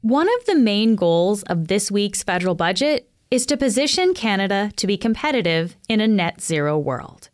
One of the main goals of this week's federal budget is to position Canada to be competitive in a net zero world.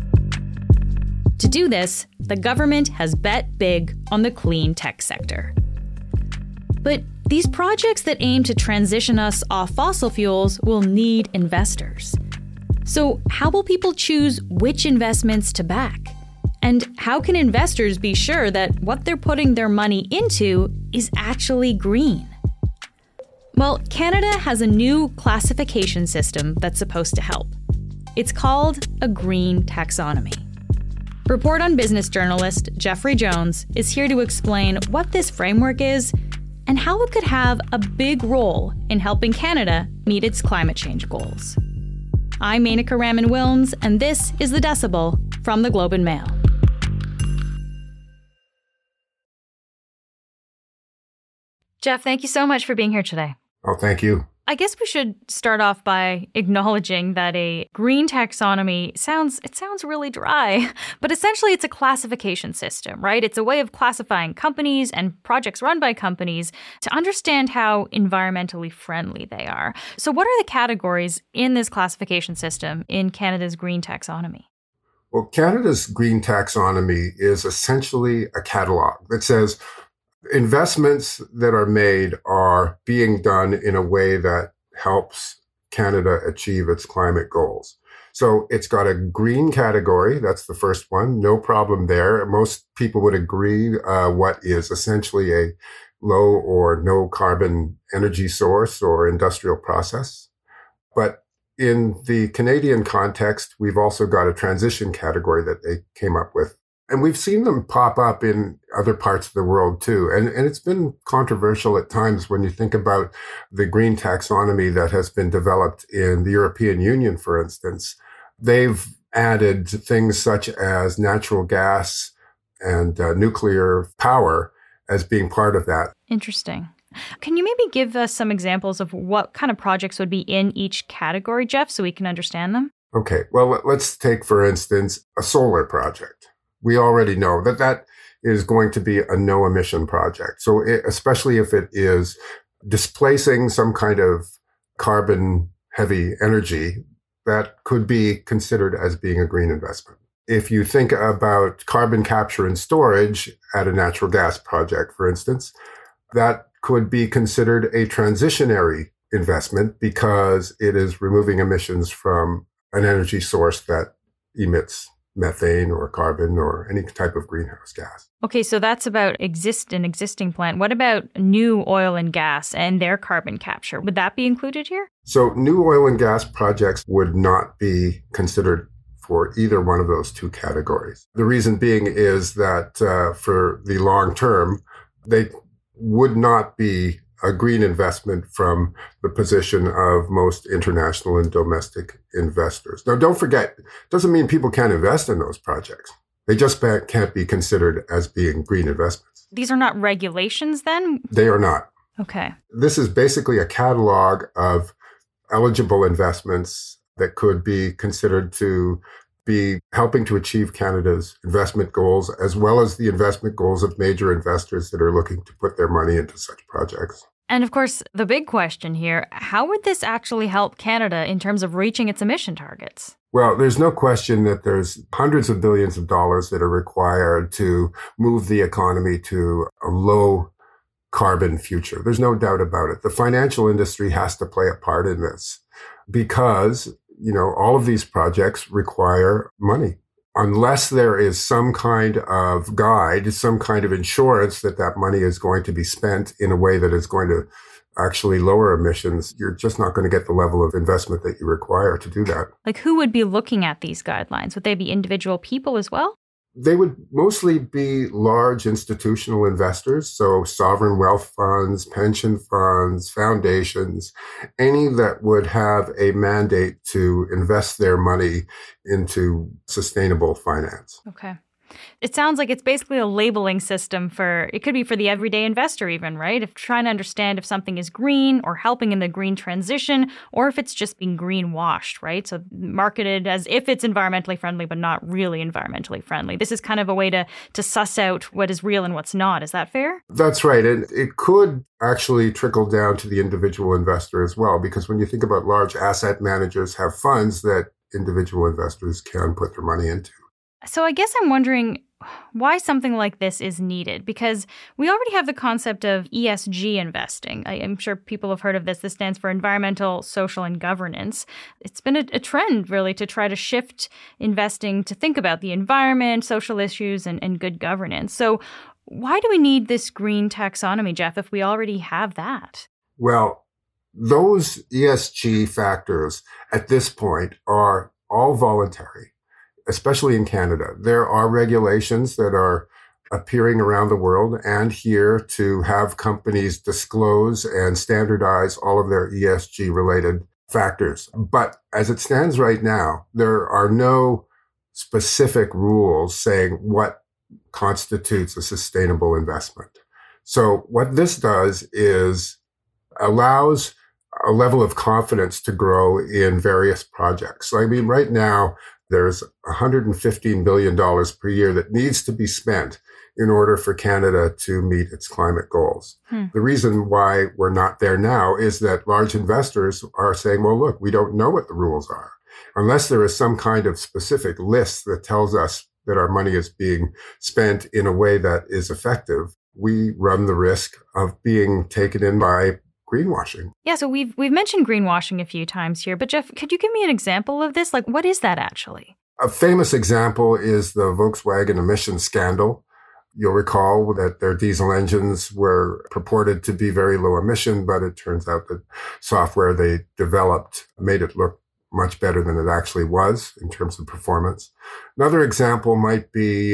To do this, the government has bet big on the clean tech sector. But these projects that aim to transition us off fossil fuels will need investors. So how will people choose which investments to back? And how can investors be sure that what they're putting their money into is actually green? Well, Canada has a new classification system that's supposed to help. It's called a green taxonomy. Report on Business journalist Jeffrey Jones is here to explain what this framework is and how it could have a big role in helping Canada meet its climate change goals. I'm Menaka Raman-Wilms, and this is The Decibel from the Globe and Mail. Jeff, thank you so much for being here today. Oh, thank you. I guess we should start off by acknowledging that a green taxonomy sounds really dry, but essentially it's a classification system, right? It's a way of classifying companies and projects run by companies to understand how environmentally friendly they are. So what are the categories in this classification system in Canada's green taxonomy? Well, Canada's green taxonomy is essentially a catalog that says investments that are made are being done in a way that helps Canada achieve its climate goals. So it's got a green category. That's the first one. No problem there. Most people would agree what is essentially a low or no carbon energy source or industrial process. But in the Canadian context, we've also got a transition category that they came up with. And we've seen them pop up in other parts of the world too. And it's been controversial at times when you think about the green taxonomy that has been developed in the European Union, for instance. They've added things such as natural gas and nuclear power as being part of that. Interesting. Can you maybe give us some examples of what kind of projects would be in each category, Jeff, so we can understand them? Okay. Well, let's take, for instance, a solar project. We already know that that is going to be a no emission project. So especially if it is displacing some kind of carbon heavy energy, that could be considered as being a green investment. If you think about carbon capture and storage at a natural gas project, for instance, that could be considered a transitionary investment because it is removing emissions from an energy source that emits methane or carbon or any type of greenhouse gas. Okay, so that's about an existing plant. What about new oil and gas and their carbon capture? Would that be included here? So new oil and gas projects would not be considered for either one of those two categories. The reason being is that for the long term, they would not be a green investment from the position of most international and domestic investors. Now, don't forget, it doesn't mean people can't invest in those projects. They just can't be considered as being green investments. These are not regulations then? They are not. Okay. This is basically a catalog of eligible investments that could be considered to be helping to achieve Canada's investment goals, as well as the investment goals of major investors that are looking to put their money into such projects. And of course, the big question here, how would this actually help Canada in terms of reaching its emission targets? Well, there's no question that there's hundreds of billions of dollars that are required to move the economy to a low carbon future. There's no doubt about it. The financial industry has to play a part in this because all of these projects require money. Unless there is some kind of guide, some kind of insurance that money is going to be spent in a way that is going to actually lower emissions, you're just not going to get the level of investment that you require to do that. Like, who would be looking at these guidelines? Would they be individual people as well? They would mostly be large institutional investors, so sovereign wealth funds, pension funds, foundations, any that would have a mandate to invest their money into sustainable finance. Okay. It sounds like it's basically a labeling system it could be for the everyday investor even, right? If trying to understand if something is green or helping in the green transition, or if it's just being greenwashed, right? So marketed as if it's environmentally friendly, but not really environmentally friendly. This is kind of a way to suss out what is real and what's not. Is that fair? That's right. And it could actually trickle down to the individual investor as well, because when you think about large asset managers have funds that individual investors can put their money into. So I guess I'm wondering why something like this is needed, because we already have the concept of ESG investing. I'm sure people have heard of this. This stands for environmental, social, and governance. It's been a trend, really, to try to shift investing to think about the environment, social issues, and good governance. So why do we need this green taxonomy, Jeff, if we already have that? Well, those ESG factors at this point are all voluntary, especially in Canada. There are regulations that are appearing around the world and here to have companies disclose and standardize all of their ESG related factors. But as it stands right now, there are no specific rules saying what constitutes a sustainable investment. So what this does is allows a level of confidence to grow in various projects. So, I mean, right now, there's $115 billion per year that needs to be spent in order for Canada to meet its climate goals. The reason why we're not there now is that large investors are saying, well, look, we don't know what the rules are. Unless there is some kind of specific list that tells us that our money is being spent in a way that is effective, we run the risk of being taken in by greenwashing. Yeah, so we've mentioned greenwashing a few times here, but Jeff, could you give me an example of this? Like, what is that actually? A famous example is the Volkswagen emission scandal. You'll recall that their diesel engines were purported to be very low emission, but it turns out that software they developed made it look much better than it actually was in terms of performance. Another example might be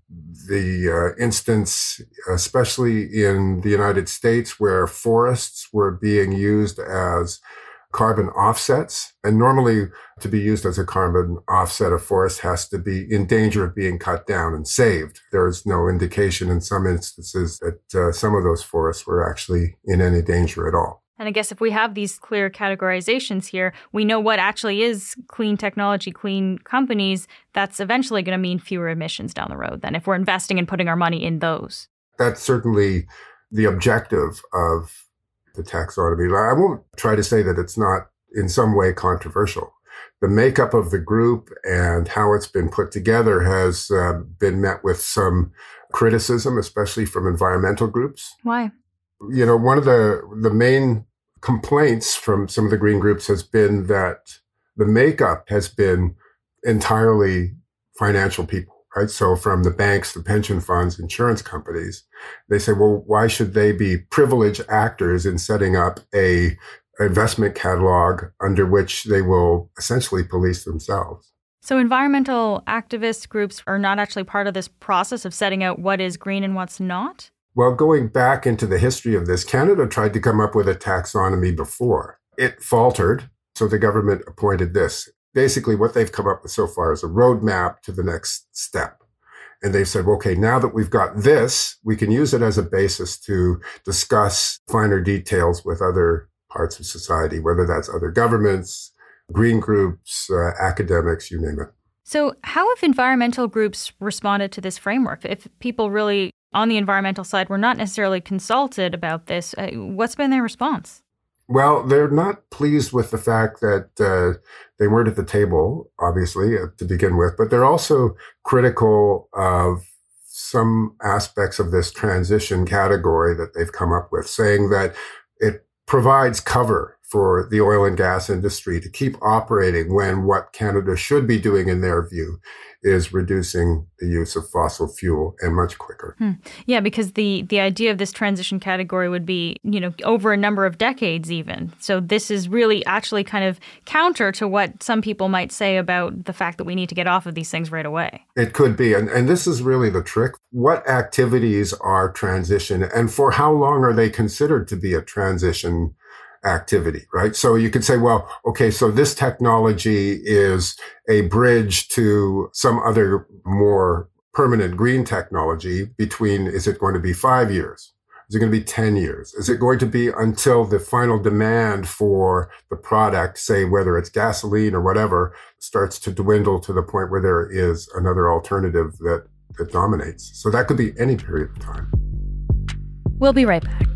the instance, especially in the United States, where forests were being used as carbon offsets. And normally to be used as a carbon offset, a forest has to be in danger of being cut down and saved. There is no indication in some instances that some of those forests were actually in any danger at all. And I guess if we have these clear categorizations here, we know what actually is clean technology, clean companies. That's eventually going to mean fewer emissions down the road then if we're investing and putting our money in those. That's certainly the objective of the taxonomy. I won't try to say that it's not in some way controversial. The makeup of the group and how it's been put together has been met with some criticism, especially from environmental groups. Why? You know, one of the main complaints from some of the green groups has been that the makeup has been entirely financial people, right? So from the banks, the pension funds, insurance companies, they say, well, why should they be privileged actors in setting up a investment catalog under which they will essentially police themselves? So environmental activist groups are not actually part of this process of setting out what is green and what's not? Well, going back into the history of this, Canada tried to come up with a taxonomy before. It faltered, so the government appointed this. Basically, what they've come up with so far is a roadmap to the next step. And they've said, okay, now that we've got this, we can use it as a basis to discuss finer details with other parts of society, whether that's other governments, green groups, academics, you name it. So how have environmental groups responded to this framework? If people really on the environmental side were not necessarily consulted about this, what's been their response? Well, they're not pleased with the fact that they weren't at the table, obviously, to begin with, but they're also critical of some aspects of this transition category that they've come up with, saying that it provides cover for the oil and gas industry to keep operating when what Canada should be doing, in their view, is reducing the use of fossil fuel and much quicker. Yeah, because the idea of this transition category would be, over a number of decades even. So this is really actually kind of counter to what some people might say about the fact that we need to get off of these things right away. It could be. And this is really the trick. What activities are transition and for how long are they considered to be a transition activity, right? So you could say, well, okay, so this technology is a bridge to some other more permanent green technology between, is it going to be 5 years? Is it going to be 10 years? Is it going to be until the final demand for the product, say whether it's gasoline or whatever, starts to dwindle to the point where there is another alternative that dominates? So that could be any period of time. We'll be right back.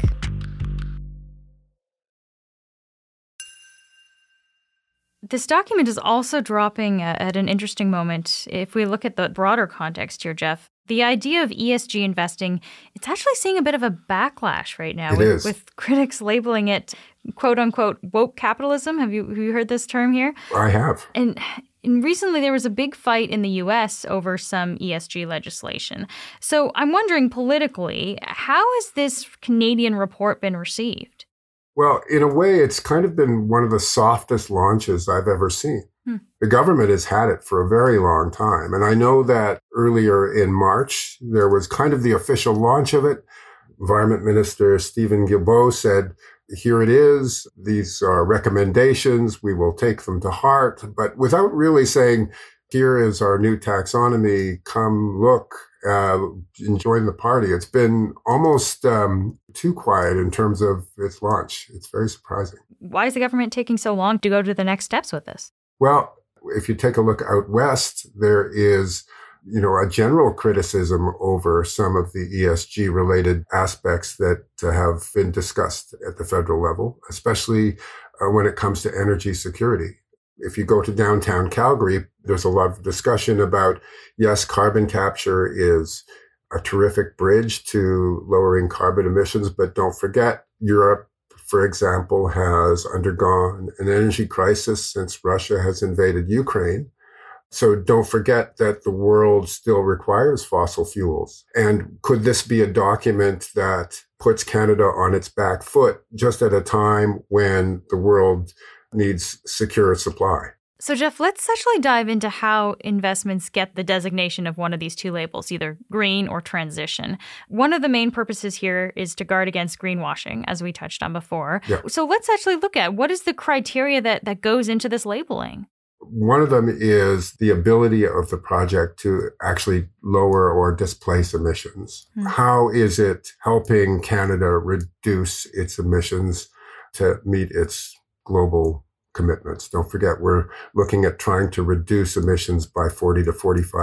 This document is also dropping at an interesting moment. If we look at the broader context here, Jeff, the idea of ESG investing, it's actually seeing a bit of a backlash right now with critics labeling it, quote unquote, woke capitalism. Have you heard this term here? I have. And recently there was a big fight in the U.S. over some ESG legislation. So I'm wondering politically, how has this Canadian report been received? Well, in a way, it's kind of been one of the softest launches I've ever seen. The government has had it for a very long time. And I know that earlier in March, there was kind of the official launch of it. Environment Minister Stephen Guilbeault said, here it is. These are recommendations. We will take them to heart. But without really saying, here is our new taxonomy. Come look, join the party. It's been almost too quiet in terms of its launch. It's very surprising. Why is the government taking so long to go to the next steps with this? Well, if you take a look out west, there is, a general criticism over some of the ESG related aspects that have been discussed at the federal level, especially when it comes to energy security. If you go to downtown Calgary, there's a lot of discussion about, yes, carbon capture is a terrific bridge to lowering carbon emissions, but don't forget, Europe, for example, has undergone an energy crisis since Russia has invaded Ukraine. So don't forget that the world still requires fossil fuels. And could this be a document that puts Canada on its back foot just at a time when the world needs secure supply? So, Jeff, let's actually dive into how investments get the designation of one of these two labels, either green or transition. One of the main purposes here is to guard against greenwashing, as we touched on before. Yeah. So let's actually look at what is the criteria that goes into this labeling? One of them is the ability of the project to actually lower or displace emissions. How is it helping Canada reduce its emissions to meet its global commitments? Don't forget, we're looking at trying to reduce emissions by 40 to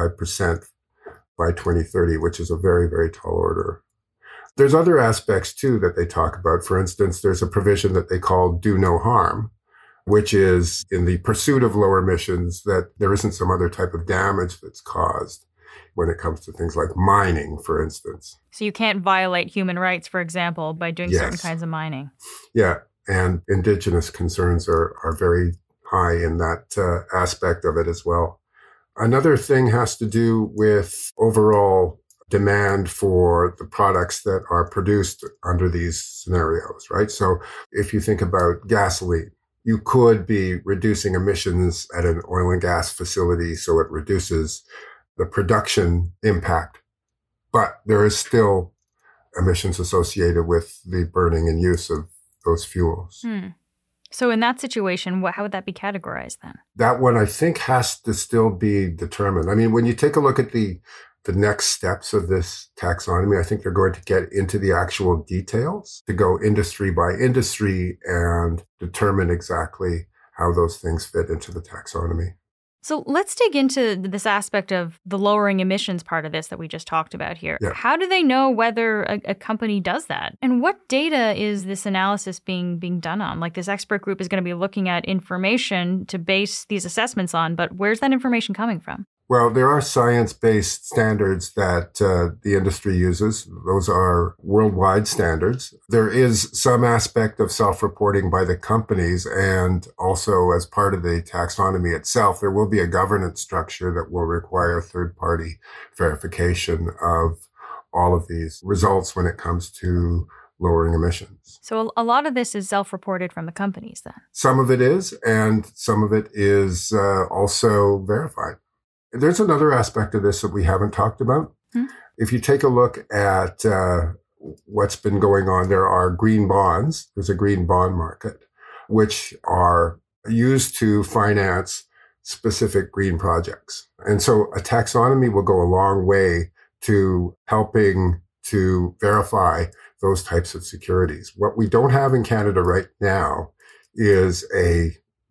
45% by 2030, which is a very, very tall order. There's other aspects, too, that they talk about. For instance, there's a provision that they call do no harm, which is in the pursuit of lower emissions that there isn't some other type of damage that's caused when it comes to things like mining, for instance. So you can't violate human rights, for example, by doing certain kinds of mining. Yeah. And Indigenous concerns are very high in that aspect of it as well. Another thing has to do with overall demand for the products that are produced under these scenarios, right? So if you think about gasoline, you could be reducing emissions at an oil and gas facility so it reduces the production impact, but there is still emissions associated with the burning and use of those fuels. So in that situation, how would that be categorized then? That one, I think, has to still be determined. I mean, when you take a look at the next steps of this taxonomy, I think they're going to get into the actual details to go industry by industry and determine exactly how those things fit into the taxonomy. So let's dig into this aspect of the lowering emissions part of this that we just talked about here. Yeah. How do they know whether a company does that? And what data is this analysis being done on? Like, this expert group is going to be looking at information to base these assessments on, but where's that information coming from? Well, there are science-based standards that the industry uses. Those are worldwide standards. There is some aspect of self-reporting by the companies, and also as part of the taxonomy itself, there will be a governance structure that will require third-party verification of all of these results when it comes to lowering emissions. So a lot of this is self-reported from the companies then? Some of it is, and some of it is also verified. There's another aspect of this that we haven't talked about. If you take a look at what's been going on, there are green bonds. There's a green bond market, which are used to finance specific green projects. And so a taxonomy will go a long way to helping to verify those types of securities. What we don't have in Canada right now is a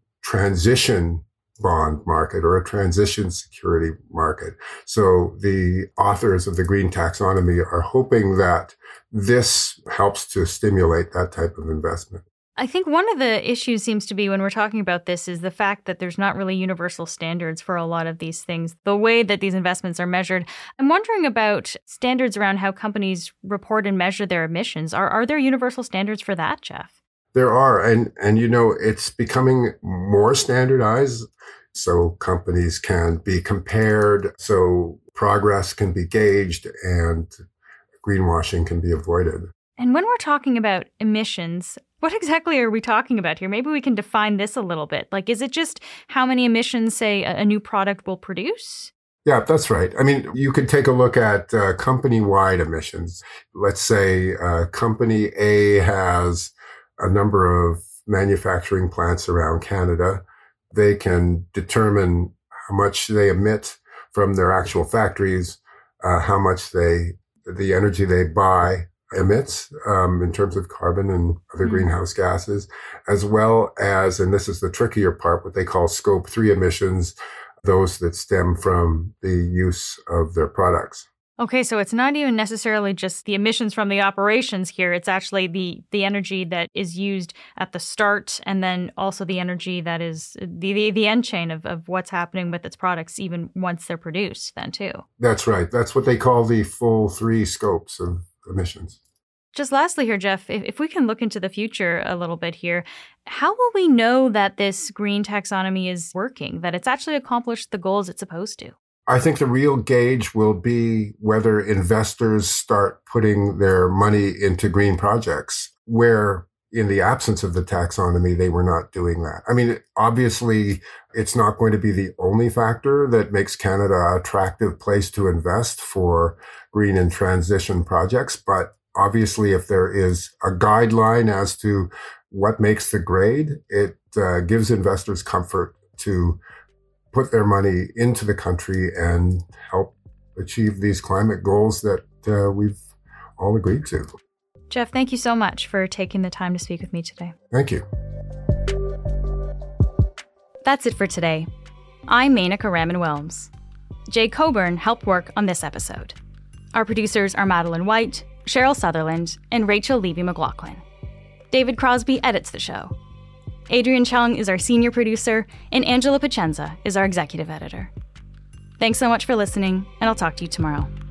transition bond market or a transition security market. So the authors of the Green Taxonomy are hoping that this helps to stimulate that type of investment. I think one of the issues seems to be when we're talking about this is the fact that there's not really universal standards for a lot of these things, the way that these investments are measured. I'm wondering about standards around how companies report and measure their emissions. Are there universal standards for that, Jeff? There are, and it's becoming more standardized so companies can be compared, so progress can be gauged and greenwashing can be avoided. And when we're talking about emissions, what exactly are we talking about here? Maybe we can define this a little bit. Like, is it just how many emissions, say, a new product will produce? Yeah, that's right. I mean, you could take a look at company-wide emissions. Let's say company A has a number of manufacturing plants around Canada. They can determine how much they emit from their actual factories, how much the energy they buy emits in terms of carbon and other greenhouse gases, as well as, and this is the trickier part, what they call Scope 3 emissions, those that stem from the use of their products. Okay, so it's not even necessarily just the emissions from the operations here. It's actually the energy that is used at the start, and then also the energy that is the end chain of what's happening with its products, even once they're produced then too. That's right. That's what they call the full 3 scopes of emissions. Just lastly here, Jeff, if we can look into the future a little bit here, how will we know that this green taxonomy is working, that it's actually accomplished the goals it's supposed to? I think the real gauge will be whether investors start putting their money into green projects, where in the absence of the taxonomy, they were not doing that. I mean, obviously, it's not going to be the only factor that makes Canada an attractive place to invest for green and transition projects. But obviously, if there is a guideline as to what makes the grade, it gives investors comfort to put their money into the country and help achieve these climate goals that we've all agreed to. Jeff, thank you so much for taking the time to speak with me today. Thank you. That's it for today. I'm Menaka Raman-Wilms. Jay Coburn helped work on this episode. Our producers are Madeline White, Cheryl Sutherland, and Rachel Levy-McLaughlin. David Crosby edits the show. Adrian Chung is our senior producer, and Angela Pacenza is our executive editor. Thanks so much for listening, and I'll talk to you tomorrow.